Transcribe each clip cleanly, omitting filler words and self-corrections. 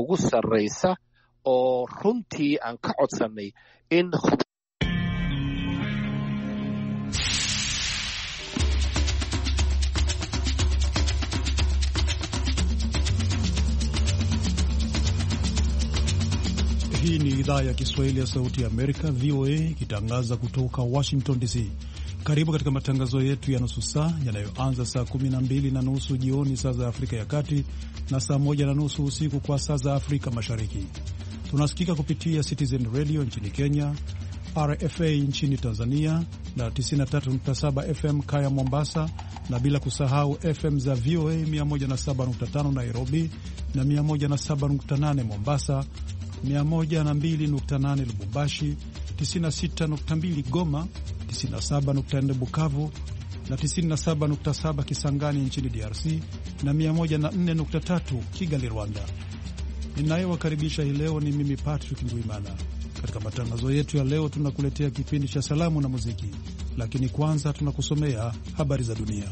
ugu sarreysa oo runtii aan ka codsanay in Hii ni idhaa ya Kiswahili ya Sauti ya Amerika, VOA, ikitangaza kutoka Washington DC. Karibu katika matangazo yetu ya nusu saa yanayoanza saa 12:30 jioni saa za Afrika ya Kati na saa 1:30 usiku kwa saa za Afrika Mashariki. Tunasikika kupitia Citizen Radio nchini Kenya, RFA nchini Tanzania na 93.7 FM Kaya Mombasa, na bila kusahau FM za VOA 107.5 Nairobi na 107.8 Mombasa, 102.8 Lubumbashi, 96.2 Goma, 97.4 Bukavu na 97.7 Kisangani nchini DRC na 104.3 Kigali, Rwanda. Ninayewakaribisha hii leo ni mimi Patrick Ndwimana. Katika matangazo yetu ya leo tunakuletea kipindi cha salamu na muziki, lakini kwanza tunakusomea habari za dunia.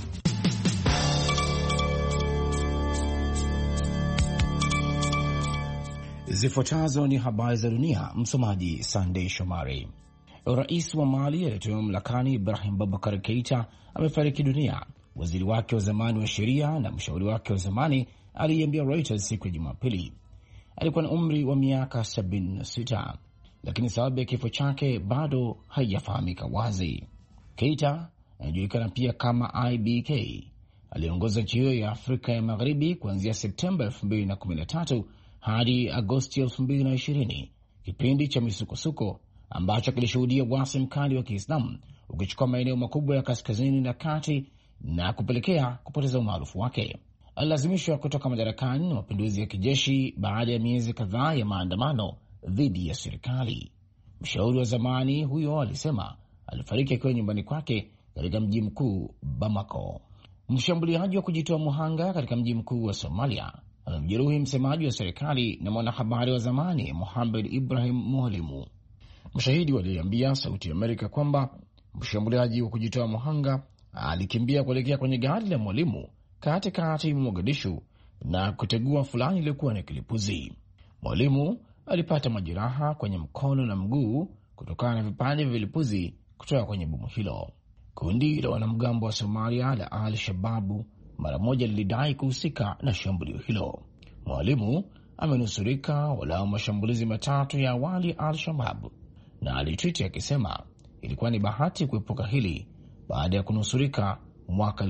Zifuatazo ni habari za dunia. Msomaji Sunday Shomari. Rais wa Mali aliyetolewa mamlakani Ibrahim Boubacar Keita amefariki dunia. Waziri wake wa zamani wa sheria na mshauri wake wa zamani aliambia Reuters siku ya Jumapili. Alikuwa na umri wa miaka 76, lakini sababu ya kifo chake bado haijafahamika wazi. Keita anajulikana pia kama IBK. Aliongoza nchi hiyo ya Afrika ya Magharibi kuanzia Septemba 2013 hadi Agosti 2020, kipindi cha misukosuko ambacho kilishuhudia wasi mkali wa Kiislamu ukichukua maeneo makubwa ya kaskazini na kati na kupelekea kupoteza umaarufu wake. Alilazimishwa kutoka madarakani na mapinduzi ya kijeshi baada ya miezi kadhaa ya maandamano dhidi ya serikali. Mshauri wa zamani huyo alisema alifariki akiwa nyumbani kwake katika mji mkuu Bamako. Mshambuliaji wa kujitoa muhanga katika mji mkuu wa Somalia amemjeruhi msemaji wa serikali na mwanahabari wa zamani Mohamed Ibrahim Mwalimu. Mashahidi waliambia Sauti ya Amerika kwamba mshambuliaji wa kujitoa muhanga alikimbia kuelekea kwenye gari la Mwalimu katikati ya Mogadishu na kutegua fulani iliyokuwa na kilipuzi. Mwalimu alipata majeraha kwenye mkono na mguu kutokana na vipande vya vilipuzi kutoka kwenye bomu hilo. Kundi la wanamgambo wa Somalia la Al-Shababu mara moja lilidai kuhusika na shambulio hilo. Mwalimu amenusurika walau mashambulizi matatu ya awali Al-Shababu, na alitwiti akisema ilikuwa ni bahati kuepuka hili baada ya kunusurika mwaka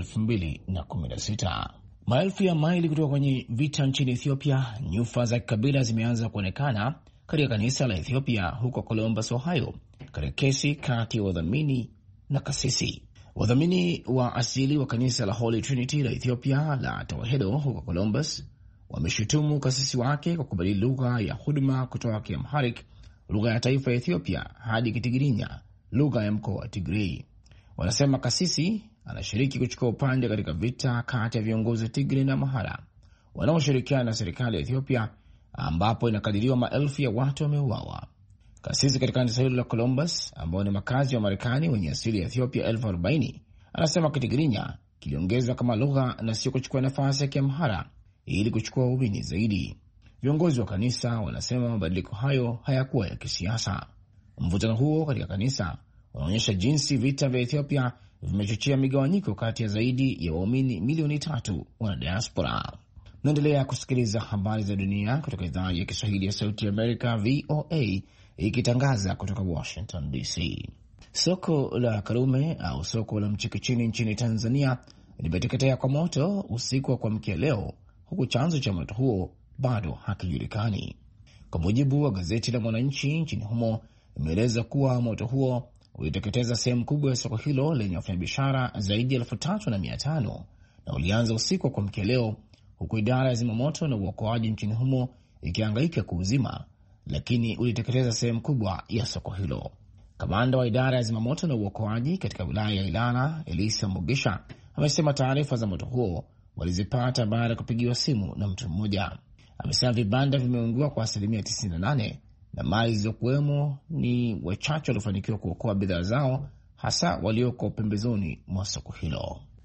2016. Maelfu ya maili kutoka kwenye vita nchini Ethiopia, nyufa za kikabila zimeanza kuonekana katika kanisa la Ethiopia huko Columbus, Ohio, katika kesi kati ya wadhamini na kasisi. Wadhamini wa asili wa kanisa la Holy Trinity la Ethiopia la Tewahedo huko Columbus wameshutumu kasisi wake kwa kubadili lugha ya huduma kutoka Kiamharic, lugha ya taifa ya Ethiopia, hadi Kitigirinya, lugha ya mkoa wa Tigray. Wanasema kasisi anashiriki kuchukua upande katika vita kati ya viongozi Tigray na Amhara wanaoshirikiana na serikali ya Ethiopia, ambapo inakadiriwa maelfu ya watu wameuawa. Kasisi katika kanisa hilo la Columbus, ambao ni makazi wa Marekani wenye asili ya Ethiopia 40,000, anasema Kitigirinya kiliongezwa kama lugha na sio kuchukua nafasi ya Kiamhara ili kuchukua ubini zaidi. Viongozi wa kanisa wanasema mabadiliko hayo hayakuwa ya kisiasa. Mvutano huo katika kanisa unaonyesha jinsi vita vya Ethiopia vimechochea migawanyiko kati ya zaidi ya waumini milioni 3 wana diaspora. Naendelea kusikiliza habari za dunia kutoka idhaa ya Kiswahili ya Sauti ya Amerika, VOA, ikitangaza kutoka Washington DC. Soko la Karume au soko la Mchikichini nchini Tanzania limeteketea kwa moto usiku wa kuamkia leo, huku chanzo cha moto huo bado hakijulikani. Kwa mujibu wa gazeti la Mwananchi nchini humo, imeeleza kuwa moto huo uliteketeza sehemu kubwa ya soko hilo lenye wafanyabiashara zaidi ya 3,500 na ulianza usiku wa kuamkia leo, huku idara ya zimamoto na uokoaji nchini humo ikihangaika kuuzima, lakini uliteketeza sehemu kubwa ya soko hilo. Kamanda wa idara ya zimamoto na uokoaji katika wilaya ya Ilala, Elisa Mugisha, amesema taarifa za moto huo walizipata baada ya kupigiwa simu na mtu mmoja. Amesema vibanda vimeungua kwa 98% na mali zilizokuwemo ni wachache waliofanikiwa kuokoa bidhaa zao, hasa walioko pembezoni mwa soko hilo.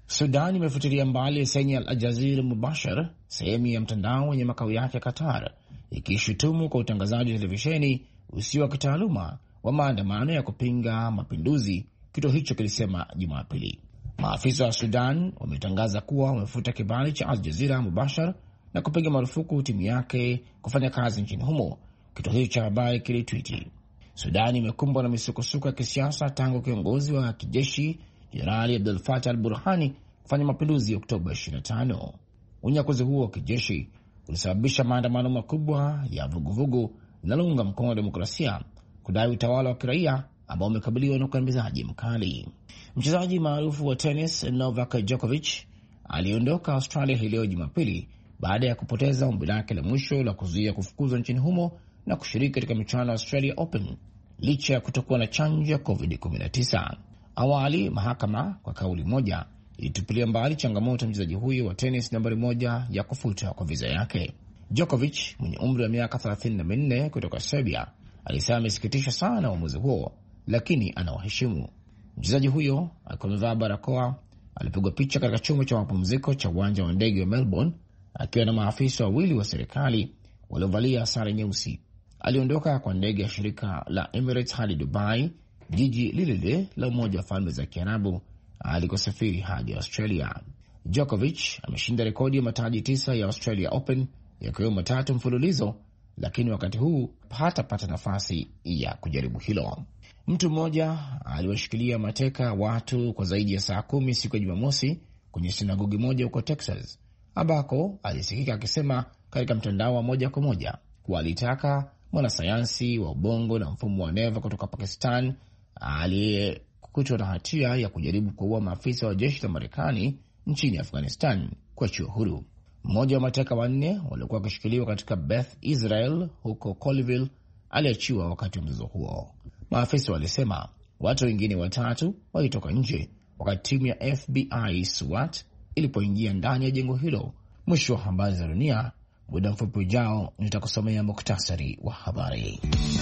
Sudan imefutilia mbali leseni ya Al Jazeera Mubashar, sehemu ya mtandao wenye makao yake Qatar, ikishutumu kwa utangazaji wa televisheni usio wa kitaaluma wa maandamano ya kupinga mapinduzi, kituo hicho kilisema Jumapili. Maafisa wa Sudan wametangaza kuwa wamefuta kibali cha Al Jazeera Mubashar na kupiga marufuku timu yake kufanya kazi nchini humo, kituo hicho cha habari kilitwiti. Sudan imekumbwa na misukosuko ya kisiasa tangu kiongozi wa kijeshi Jenerali Abdel Fattah al-Burhani kufanya mapinduzi Oktoba 25. Unyakuzi huo wa kijeshi ulisababisha maandamano makubwa ya vuguvugu linalounga mkono wa demokrasia kudai utawala wa kiraia ambao umekabiliwa na ukandamizaji mkali. Mchezaji maarufu wa tenis Novak Djokovic aliondoka Australia hii leo Jumapili baada ya kupoteza ombi lake la mwisho la kuzuia kufukuzwa nchini humo na kushiriki katika michuano ya Australia Open licha ya kutokuwa na chanjo ya COVID-19. Awali mahakama kwa kauli moja ilitupilia mbali changamoto ya mchezaji huyo wa tenis nambari 1 ya kufuta kwa viza yake. Djokovic mwenye umri wa miaka 34 kutoka Serbia alisema amesikitishwa sana na uamuzi huo, lakini anawaheshimu. Mchezaji huyo alikuwa amevaa barakoa, alipigwa picha katika chumba cha mapumziko cha uwanja wa ndege wa Melbourne akiwa na maafisa wawili wa serikali waliovalia sare nyeusi. Aliondoka kwa ndege ya shirika la Emirates hadi Dubai, jiji lile la Umoja wa Falme za Kiarabu alikosafiri hadi Australia. Djokovic ameshinda rekodi ya mataji 9 ya Australia Open yakiwemo 3 mfululizo, lakini wakati huu hatapata nafasi ya kujaribu hilo. Mtu mmoja aliwashikilia mateka watu kwa zaidi ya saa 10 siku ya Jumamosi kwenye sinagogi moja huko Texas, ambako alisikika akisema katika mtandao wa moja kwa moja kuwa alitaka mwanasayansi wa ubongo na mfumo wa neva kutoka Pakistan aliyekutwa na hatia ya kujaribu kuua maafisa wa jeshi la Marekani nchini Afghanistan kuachiwa huru. Mmoja wa mateka 4 waliokuwa wakishikiliwa katika Beth Israel huko Colleyville aliachiwa wakati wa mzozo huo. Maafisa walisema watu wengine 3 walitoka nje wakati timu ya FBI SWAT ilipoingia ndani ya jengo hilo. Mwisho wa habari za dunia. Muda mfupi ujao nitakusomea muktasari wa habari.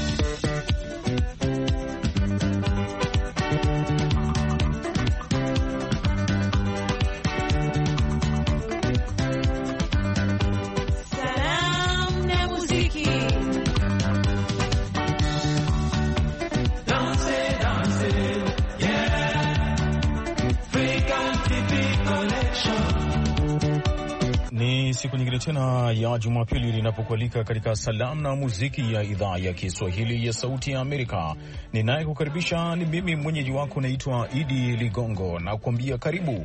Siku nyingine tena ya Jumapili linapokualika katika salamu na muziki ya idhaa ya Kiswahili ya Sauti ya Amerika. Ninaye kukaribisha ni mimi mwenyeji wako naitwa Idi Ligongo na kuambia karibu.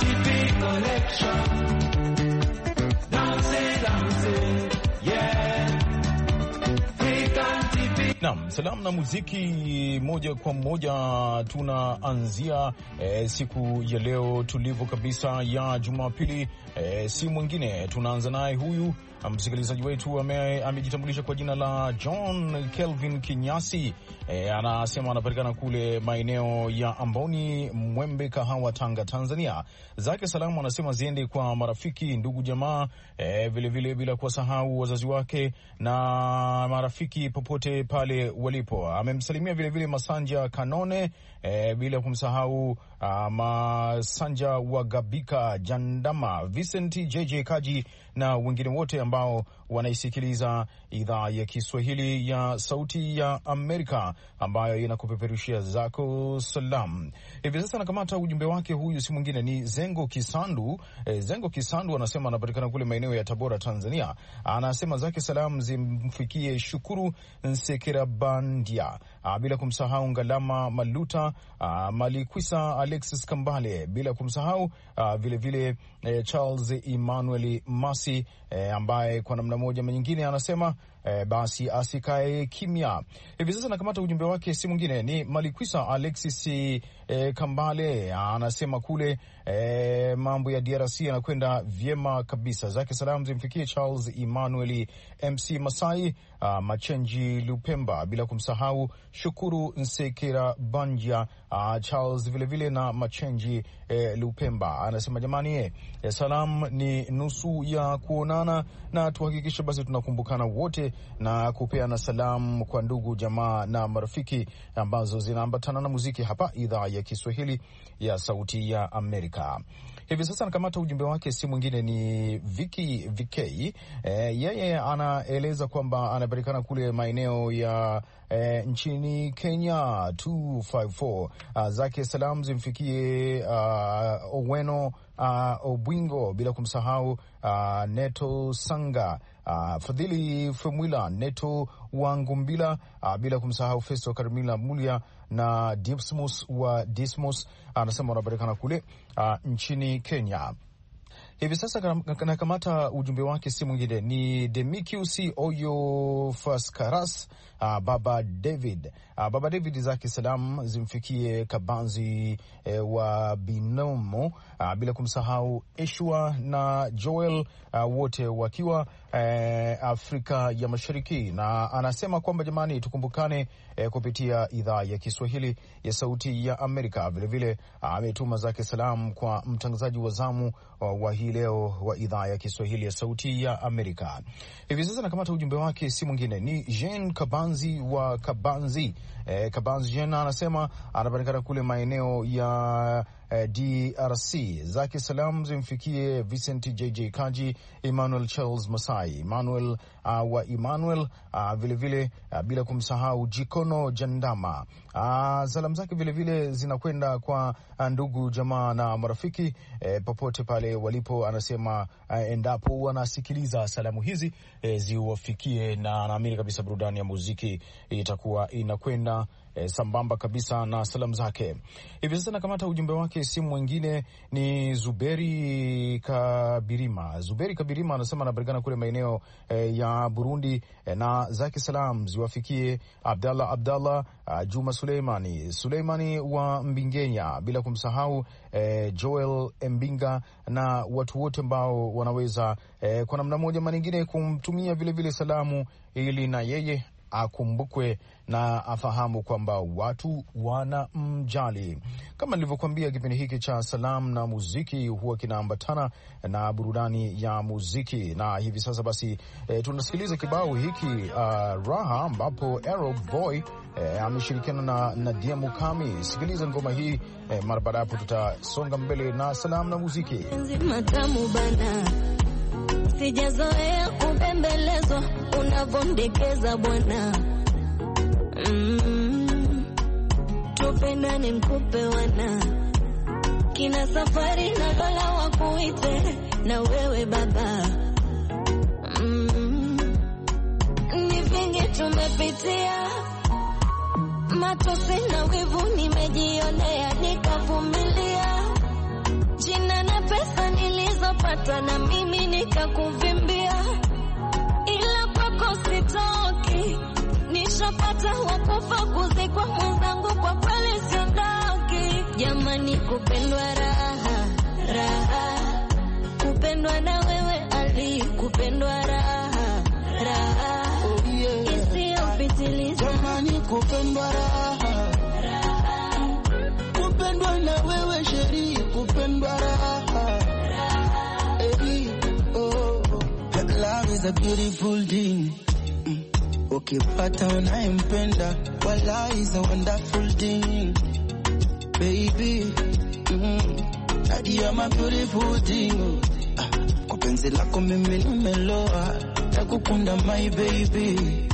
Naam, salamu na muziki moja kwa moja tunaanzia siku ya leo tulivu kabisa ya Jumapili. Si mwingine, tunaanza naye huyu msikilizaji wetu amejitambulisha kwa jina la John Kelvin Kinyasi. Anasema anapatikana kule maeneo ya Amboni, Mwembe, Kahawa, Tanga, Tanzania. Zake salamu anasema ziende kwa marafiki, ndugu, jamaa, vile bila kuwasahau wazazi wake na marafiki popote pale walipo. Amemsalimia vile Masanja Kanone, bila kumsahau Masanja Wagabika, Jandama, Vincent JJ Kaji na wengine wote ambao wanaisikiliza idhaa ya Kiswahili ya Sauti ya Amerika ambayo inakupeperushia zako salam. Hivi sasa nakamata ujumbe wake, huyu si mwingine ni Zengo Kisandu. Zengo Kisandu anasema anapatikana kule maeneo ya Tabora, Tanzania. Anasema zake salamu zimfikie Shukuru Nsekerabandia, bila kumsahau Ngalama Maluta, Malikwisa Alexis Kambale, bila kumsahau vile Charles Emmanuel Masi, ambaye kwa namna moja nyingine anasema basi asikae kimya. Hivi sasa nakamata ujumbe wake, si mwingine ni Malikwisa Alexis Kambale. Anasema kule mambo ya DRC yanakwenda vyema kabisa. Zake salamu zimfikie Charles Emmanuel MC Masai, Machenji Lupemba, bila kumsahau Shukuru Nsekera Banja, Charles vile na Machenji Lupemba. Anasema jamani, salamu ni nusu ya kuonana, na tuhakikishe basi tunakumbukana wote na kupeana salamu kwa ndugu, jamaa na marafiki ambazo zinaambatana na muziki hapa idhaa ya Kiswahili ya Sauti ya Amerika. Hivi sasa anakamata ujumbe wake, si mwingine ni Viki Vikei. Yeye anaeleza kwamba anapatikana kule maeneo ya nchini Kenya 254. Zake salam zimfikie Oweno Obwingo, bila kumsahau Neto Sanga, Fadhili Femwila, Neto Wangumbila, bila kumsahau Festo Karimila Mulia na Dismus wa Dismus. Anasema wanapatikana kule nchini Kenya. Hivi sasa nakamata ujumbe wake, si mwingine ni Demikius Oyo Faskaras, Baba David. Baba David zake salam zimfikie Kabanzi wa Binomo, bila kumsahau Eshua na Joel, wote wakiwa Afrika ya Mashariki, na anasema kwamba jamani, tukumbukane kupitia idhaa ya Kiswahili ya Sauti ya Amerika. Vilevile ametuma zake salam kwa mtangazaji wa zamu wa hii leo wa idhaa ya Kiswahili ya Sauti ya Amerika. Hivi sasa nakamata ujumbe wake, si mwingine ni Jean Kabanzi wa Kabanzi. Kabanzi Jean anasema anapatikana kule maeneo ya DRC. Zake salam zimfikie Vincent JJ Kaji, Emmanuel Charles Masai, Emmanuel wa Emmanuel, vilevile bila kumsahau Jikono Jandama. Salamu zake vilevile zinakwenda kwa ndugu jamaa na marafiki popote pale walipo. Anasema endapo wanasikiliza salamu hizi ziwafikie, na naamini kabisa burudani ya muziki itakuwa inakwenda sambamba kabisa na salamu zake. Hivi sasa nakamata ujumbe wake, simu mwingine ni Zuberi Kabirima. Zuberi Kabirima anasema anapatikana kule maeneo ya Burundi, na zake salam ziwafikie Abdallah Juma Suleimani wa Mbingenya, bila kumsahau Joel Mbinga na watu wote ambao wanaweza kwa namna moja ama nyingine kumtumia vilevile salamu, ili na yeye akumbukwe na afahamu kwamba watu wanamjali. Kama nilivyokuambia, kipindi hiki cha salamu na muziki huwa kinaambatana na burudani ya muziki, na hivi sasa basi tunasikiliza kibao hiki Raha, ambapo Arrow Boy ameshirikiana na Nadia Mukami. Sikiliza ngoma hii, mara baada hapo tutasonga mbele na salamu na muziki. Matamu bana, sijazoea kubembelezwa unavondekeza bwana. Tupendane mkupe wana, kina safari na dola wakuite na wewe baba. Ni vingi tumepitia, matosi na wivu nimejionea, nikavumilia. Jina na pesa nilizopata na mimi nikakuvimbia, ila kwako sitoki. Nishapata wakufa kuzikwa mwenzangu, kwa kweli siondoki. Jamani, kupendwa raha, raha. Kupendwa na wewe Ali, kupendwa raha, raha. Isiyopitiliza. Jamani, kupendwa raha, raha. Kupendwa na wewe Sheri, kupendwa raha, raha. Love is a beautiful thing. Ukipata unayempenda, wala is a wonderful thing. Baby, Nadia my beautiful thing. Kwa penzi lako mimi nimeloa, nakukunda my baby.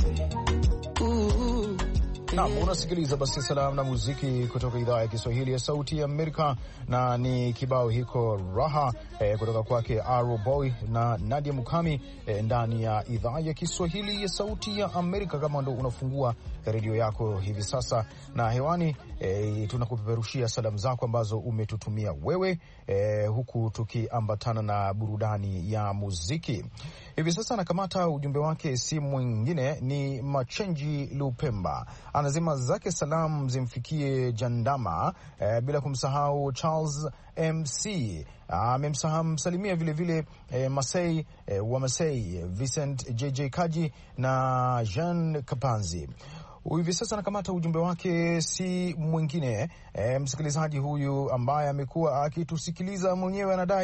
Naam, unasikiliza basi salamu na muziki kutoka idhaa ya Kiswahili ya Sauti ya Amerika, na ni kibao hiko Raha kutoka kwake Arrow Boy na Nadia Mukami ndani ya idhaa ya Kiswahili ya Sauti ya Amerika. Kama ndo unafungua redio yako hivi sasa, na hewani tunakupeperushia salamu zako ambazo umetutumia wewe, huku tukiambatana na burudani ya muziki. Hivi sasa nakamata ujumbe wake, si mwingine ni Machenji Lupemba. Anasema zake salamu zimfikie Jandama, bila kumsahau Charles MC. Amemsalimia vilevile Masei wa Masei, Vincent JJ Kaji na Jean Kapanzi. Hivi sasa nakamata ujumbe wake, si mwingine msikilizaji huyu ambaye amekuwa akitusikiliza mwenyewe, anadai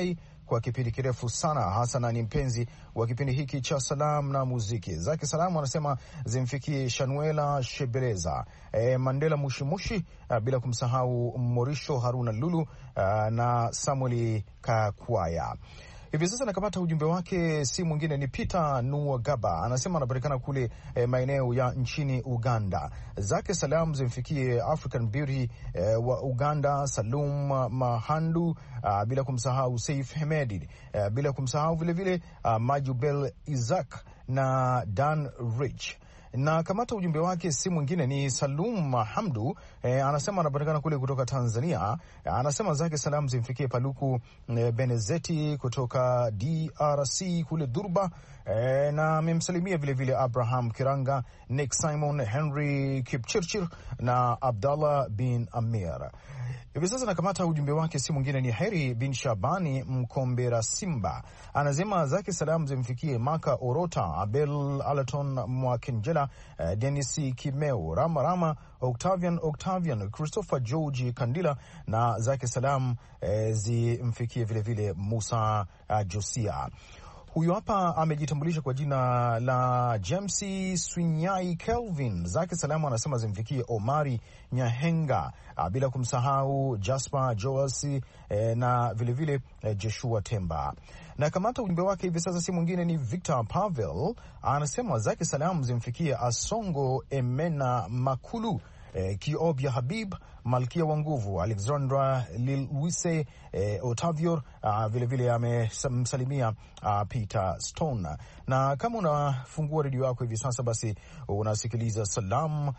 kwa kipindi kirefu sana, hasa na ni mpenzi wa kipindi hiki cha Salam na Muziki. Zake salamu anasema zimfikie Shanuela Shebeleza, Mandela Mushimushi, bila kumsahau Morisho Haruna Lulu na Samueli Kakwaya. Hivi sasa nakamata ujumbe wake, si mwingine ni Peter Nuwagaba, anasema anapatikana kule maeneo ya nchini Uganda. Zake salamu zimfikie African Beauty wa Uganda, Salum Mahandu, bila kumsahau Saif Hemedi, bila kumsahau vilevile Majubel Isaac na Dan Rich. Na kamata ujumbe wake si mwingine ni Salum Hamdu, anasema anapatikana kule kutoka Tanzania. Anasema zake salamu zimfikie Paluku Benezeti kutoka DRC kule Durba, na amemsalimia vilevile Abraham Kiranga, Nick Simon, Henry Kipchirchir na Abdallah bin Amir. Hivi sasa nakamata ujumbe wake si mwingine ni Heri bin Shabani Mkombera Simba, anasema zake salamu zimfikie Maka Orota, Abel Alaton Mwakenjela, Dennis Kimeu, Rama Octavian, Christopher George Kandila, na zake salamu zimfikie vilevile Musa Josia. Huyu hapa amejitambulisha kwa jina la James Swinyai Kelvin. Zake salamu anasema zimfikie Omari Nyahenga, bila kumsahau Jasper Joas na vilevile Joshua Temba. Na kamata ujumbe wake hivi sasa si mwingine ni Victor Pavel, anasema zake salamu zimfikie Asongo Emena Makulu, Kiobya Habib, Malkia wa Nguvu, Alexandra Lilwise, Otavio, vilevile amemsalimia Peter Stone. Na kama unafungua redio yako hivi sasa, basi unasikiliza Salam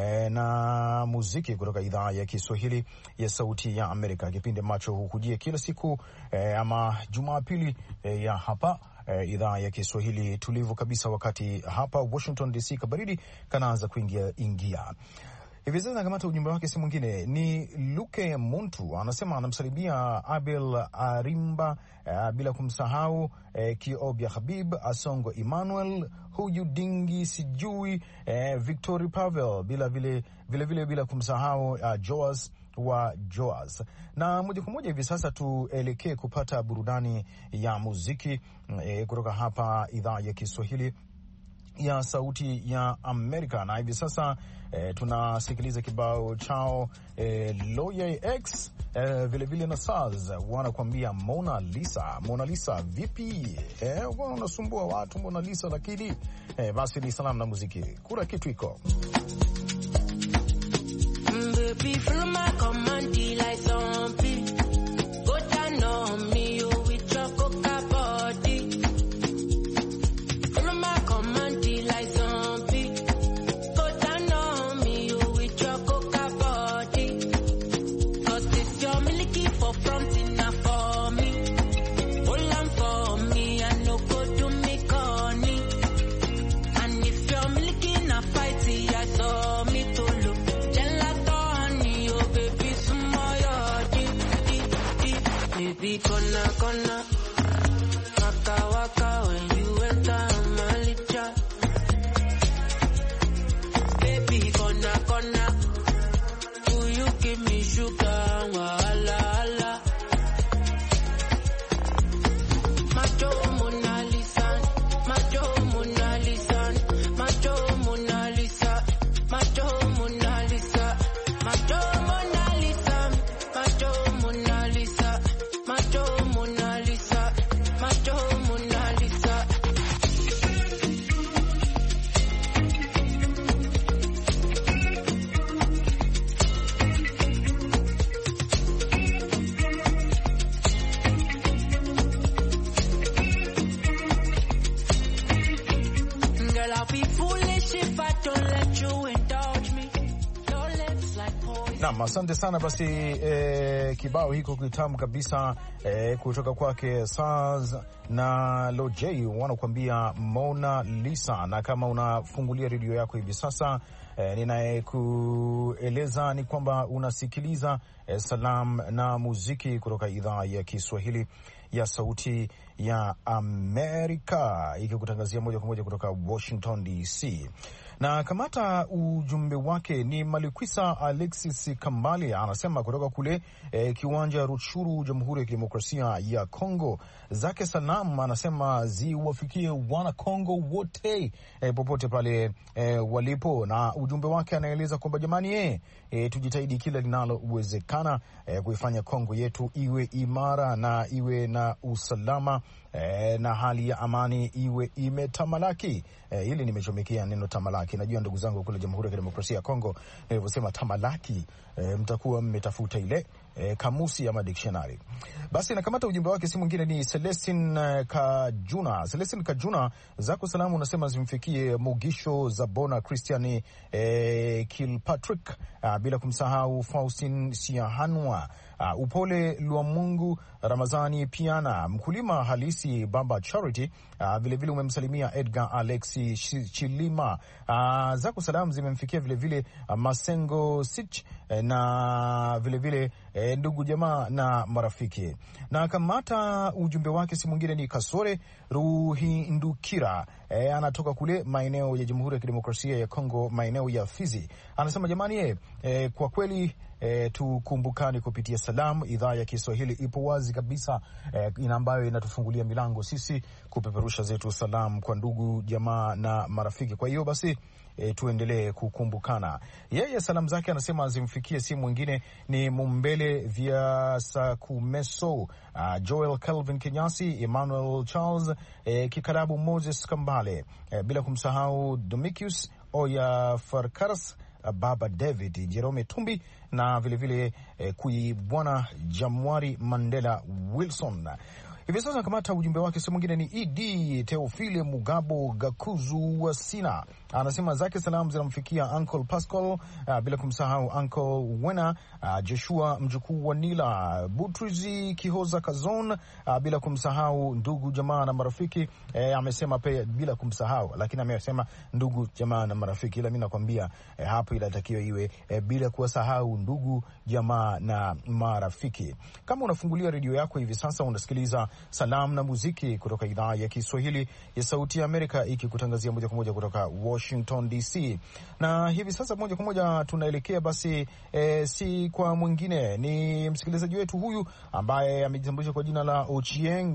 na Muziki kutoka idhaa ya Kiswahili ya Sauti ya Amerika, kipindi ambacho hukujia kila siku ama Jumapili ya hapa idhaa ya Kiswahili tulivu kabisa, wakati hapa Washington DC kabaridi kanaanza kuingia. Hivi sasa nakamata ujumbe wake si mwingine ni Luke Muntu, anasema anamsalimia Abel Arimba, bila kumsahau Kiobya Habib, Asongo Emmanuel, huyu Dingi sijui, Victory Pavel, bila kumsahau Joas wa Joas. Na moja kwa moja hivi sasa tuelekee kupata burudani ya muziki kutoka hapa idhaa ya Kiswahili ya Sauti ya Amerika. Na hivi sasa tunasikiliza kibao chao Loye X vilevile na Saz wanakuambia Mona Lisa. Mona Lisa vipi? Wanasumbua watu Mona Lisa, lakini basi ni Salamu na Muziki, kura kitu iko Gonna waka waka when you enter Malicha. Baby gonna will you give me sugar? Wala wala. Macho Mona Lisa, macho Mona Lisa, macho Mona Lisa, macho Mona Lisa, macho Mona Lisa, macho Mona Lisa. Macho Mona Lisa, Macho Mona Lisa. Girl, I'll be foolish if I don't let you indulge me. Your lips like poison. Naam, asante sana. Basi kibao hiko kitamu kabisa kutoka kwake Saz na Lojay wanakuambia Mona Lisa. Na kama unafungulia redio yako hivi sasa, ninayekueleza ni kwamba unasikiliza Salam na Muziki kutoka idhaa ya Kiswahili ya Sauti ya Amerika, ikikutangazia moja kwa moja kutoka Washington DC. Na kamata ujumbe wake ni Malikwisa Alexis Kambale, anasema kutoka kule kiwanja Rutshuru, Jamhuri ya Kidemokrasia ya Kongo. Zake salam anasema ziwafikie wana Kongo wote popote pale walipo, na ujumbe wake anaeleza kwamba jamani, tujitahidi kila linalowezekana kuifanya Kongo yetu iwe imara na iwe na usalama na hali ya amani iwe imetamalaki. Hili nimechomekea neno tamalaki. Najua ndugu zangu kule Jamhuri ya Kidemokrasia ya Kongo, nilivyosema tamalaki, mtakuwa mmetafuta ile kamusi ama dictionary. Basi nakamata ujumbe wake, si mwingine ni Celestine Kajuna. Celestine Kajuna, zako salamu unasema zimfikie Mugisho Zabona, Christian Kilpatrick, bila kumsahau Faustin Siahanwa, Upole Luamungu, Ramazani Piana, mkulima halisi Baba Charity. Vilevile umemsalimia Edgar Alexi Chilima. Zako salamu zimemfikia vilevile Masengo Sich na vilevile ndugu jamaa na marafiki. Na kamata ujumbe wake, si mwingine ni Kasore Ruhindukira, anatoka kule maeneo ya Jamhuri ya Kidemokrasia ya Kongo, maeneo ya Fizi. Anasema jamani, kwa kweli tukumbukani kupitia salamu. Idhaa ya Kiswahili ipo wazi kabisa, ambayo inatufungulia milango sisi kupeperusha zetu salamu kwa ndugu jamaa na marafiki. Kwa hiyo basi tuendelee kukumbukana. Yeye salamu zake anasema zimfikie, si mwingine ni Mumbele vya Sakumeso, Joel Calvin Kenyasi, Emmanuel Charles, Kikarabu Moses Kambale, bila kumsahau Domicius Oya Farkaras, Baba David Jerome Tumbi, na vilevile Kuibwana Jamwari Mandela Wilson. Hivi sasa kamata ujumbe wake, si mwingine ni Idi Teofile Mugabo Gakuzu wa Sina. Anasema zake salamu zinamfikia Uncle Pascal, bila kumsahau Uncle Wena, Joshua mjukuu wa Nila, Butrizi Kihoza Kazon, bila kumsahau ndugu jamaa na marafiki. Amesema pia bila kumsahau, lakini amesema ndugu jamaa na marafiki, ila mimi nakwambia hapo inatakiwa iwe bila kuwasahau ndugu jamaa na marafiki. Kama unafungulia redio yako hivi sasa, unasikiliza salamu na muziki kutoka idhaa ya Kiswahili ya Sauti ya Amerika, ikikutangazia moja kwa moja kutoka Washington DC. Na hivi sasa moja kwa moja tunaelekea basi si kwa mwingine, ni msikilizaji wetu huyu ambaye amejitambulisha kwa jina la Ochieng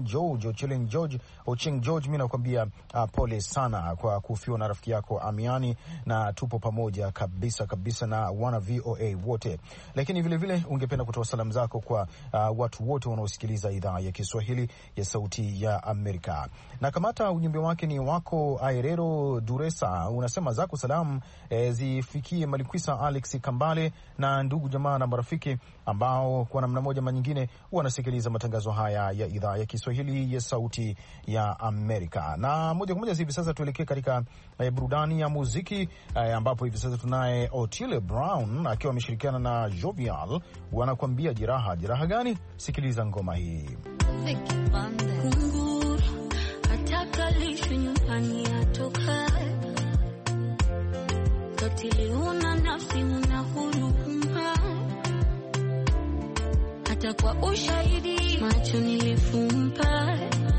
George. Mimi nakwambia pole sana kwa kufiwa na rafiki yako Amiani, na tupo pamoja kabisa kabisa na wana VOA wote. Lakini vile vile ungependa kutoa salamu zako kwa watu wote wanaosikiliza idhaa ya Kiswahili ya Sauti ya Amerika. Na kamata ujumbe wake ni wako Aerero Duresa, unasema zako salamu zifikie Malikwisa Alex Kambale na ndugu jamaa na marafiki ambao kwa namna moja ama nyingine wanasikiliza matangazo haya ya idhaa ya Kiswahili ya Sauti ya Amerika. Na moja kwa moja hivi sasa tuelekee katika burudani ya muziki, ambapo hivi sasa tunaye Otile Brown akiwa ameshirikiana na Jovial, wanakuambia jeraha. Jeraha gani? Sikiliza ngoma hii. Kunguru atakalishu nyumbani atoka, katili una nafsi una huruma, hata kwa ushahidi macho nilifumba,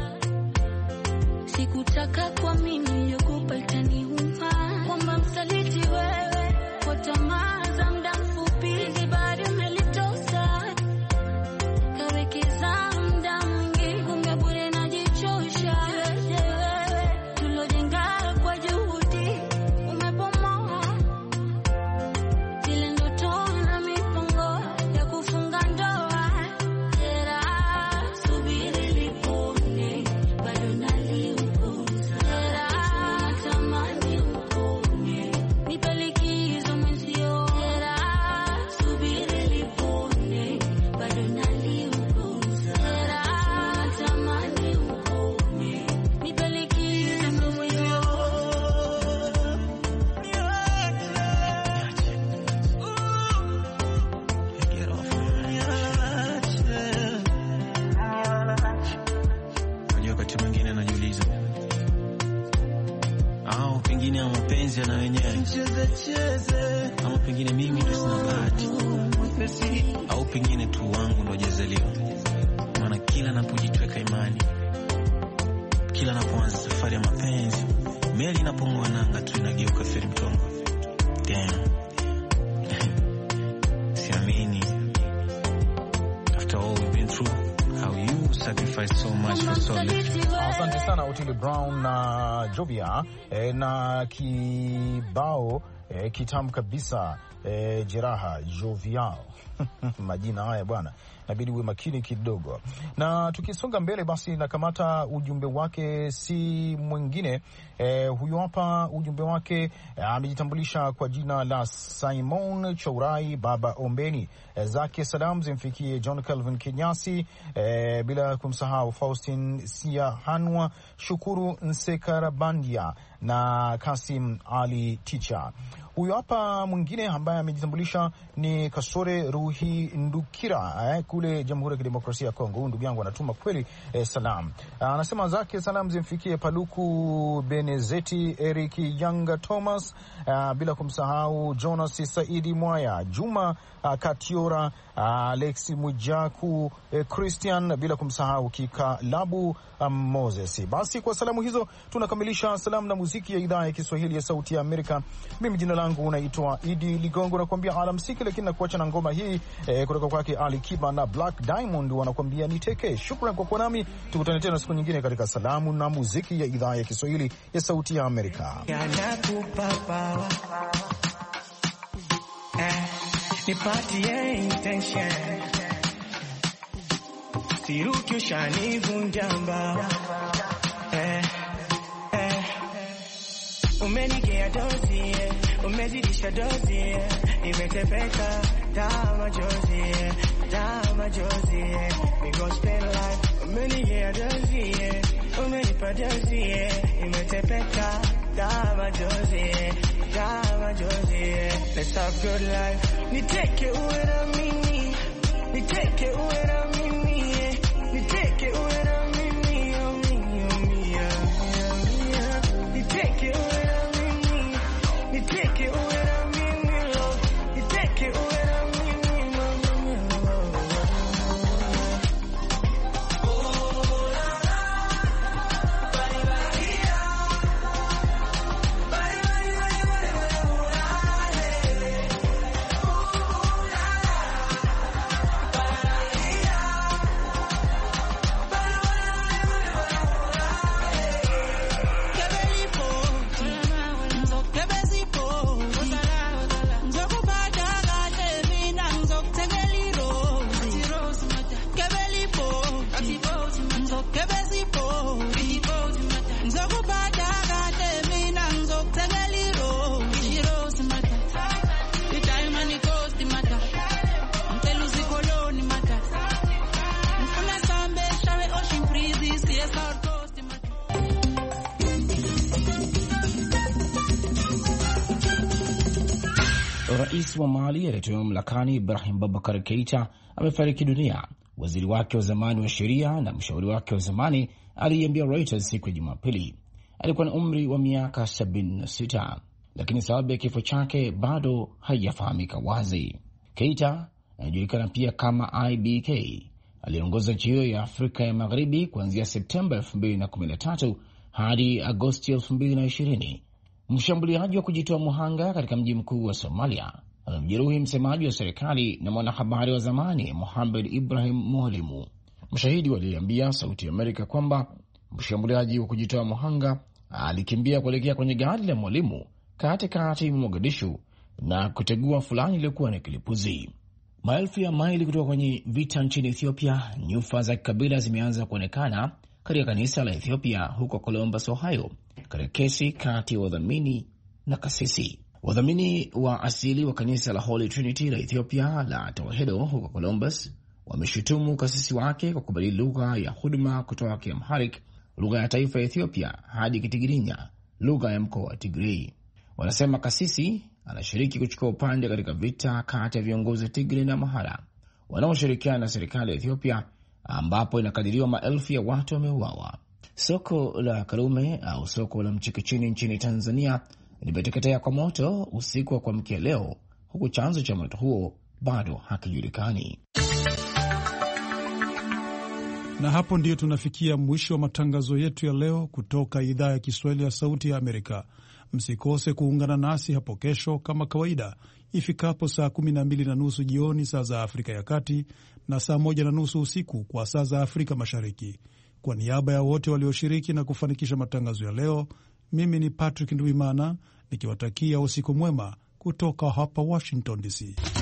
sikutaka kwa mimi niliogopa itaniuma, kwamba msaliti wewe kwa tamaa za muda mfupi zibari umelitosa, kawekeza na wenyewe, ama pengine mimi ndo sina bahati, au pengine tu wangu ndo jazaliwa. Maana kila napojitweka imani, kila napoanza safari ya mapenzi, meli inapong'oa nanga tu inageuka feri mtongo. much for Solid. Asante sana Otile Brown na Jovia na kibao kitamu kabisa Jeraha Jovial. Majina haya bwana, inabidi uwe makini kidogo. Na tukisonga mbele basi nakamata ujumbe wake, si mwingine huyu hapa ujumbe wake. Amejitambulisha kwa jina la Simon Chaurai Baba Ombeni. Zake salamu zimfikie John Calvin Kenyasi, bila kumsahau Faustin Siahanwa, Shukuru Nsekarabandia na Kasim Ali Ticha. Huyu hapa mwingine ambaye amejitambulisha ni Kasore Ruhi Ndukira kule Jamhuri ya Kidemokrasia ya Kongo. Huyu ndugu yangu anatuma kweli salam. Anasema zake salam zimfikie Paluku Benezeti, Eric Yanga Thomas, bila kumsahau Jonas Saidi Mwaya, Juma Katiora, Alex Mujaku, Christian, bila kumsahau Kikalabu Moses. Basi kwa salamu hizo tunakamilisha salamu na muziki ya idhaa ya Kiswahili ya Sauti ya Amerika. Mimi jina langu unaitwa Idi Ligongo, nakwambia alamsiki, lakini nakuacha na ngoma hii kutoka kwake Ali Kiba na Black Diamond wanakuambia niteke. Shukrani kwa kuwa nami, tukutane tena siku nyingine katika salamu na muziki ya idhaa ya Kiswahili ya Sauti ya Amerika. Nipatie intention, siruki ushanivunja mbao. Umenigea dozi, umezidisha dozi, nimetepeka dama jozi, we gon' spend life. Umenigea dozi, umenipa dozi, nimetepeka dama jozi. Let's have good life. Niteke uwe na mimi, niteke uwe na mimi, niteke uwe na mimi, oh mia. Niteke uwe na mimi, niteke uwe na mimi, niteke uwe na mimi, Rais wa Mali aliyetolewa mamlakani Ibrahim Boubacar Keita amefariki dunia. Waziri wake wa zamani wa sheria na mshauri wake wa zamani aliambia Reuters siku ya Jumapili. Alikuwa na umri wa miaka 76, lakini sababu ya kifo chake bado haijafahamika wazi. Keita anajulikana pia kama IBK. Aliongoza nchi hiyo ya Afrika ya Magharibi kuanzia Septemba 2013 hadi Agosti 2020. Mshambuliaji wa kujitoa muhanga katika mji mkuu wa Somalia amemjeruhi msemaji wa serikali na mwanahabari wa zamani Mohamed Ibrahim Mwalimu. Mashahidi waliambia Sauti ya Amerika kwamba mshambuliaji wa kujitoa muhanga alikimbia kuelekea kwenye gari la Mwalimu katikati mwa Mogadishu na kutegua fulani iliyokuwa na kilipuzi. Maelfu ya maili kutoka kwenye vita nchini Ethiopia, nyufa za kikabila zimeanza kuonekana katika kanisa la Ethiopia huko Columbus, Ohio, katika kesi kati ya wadhamini na kasisi. Wadhamini wa asili wa kanisa la Holy Trinity la Ethiopia la Tewahedo huko Columbus wameshutumu kasisi wake kwa kubadili lugha ya huduma kutoka Kiamharic, lugha ya taifa ya Ethiopia, hadi Kitigirinya, lugha ya mkoa wa Tigray. Wanasema kasisi anashiriki kuchukua upande katika vita kati ya viongozi wa Tigray na Amhara wanaoshirikiana na serikali ya Ethiopia, ambapo inakadiriwa maelfu ya watu wameuawa. Soko la Karume au soko la Mchikichini nchini Tanzania limeteketea kwa moto usiku wa kuamkia leo, huku chanzo cha moto huo bado hakijulikani. Na hapo ndiyo tunafikia mwisho wa matangazo yetu ya leo kutoka idhaa ya Kiswahili ya Sauti ya Amerika. Msikose kuungana nasi hapo kesho kama kawaida ifikapo saa 12:30 jioni saa za Afrika ya Kati na saa 1:30 usiku kwa saa za Afrika Mashariki. Kwa niaba ya wote walioshiriki na kufanikisha matangazo ya leo, mimi ni Patrick Ndwimana nikiwatakia usiku mwema kutoka hapa Washington DC.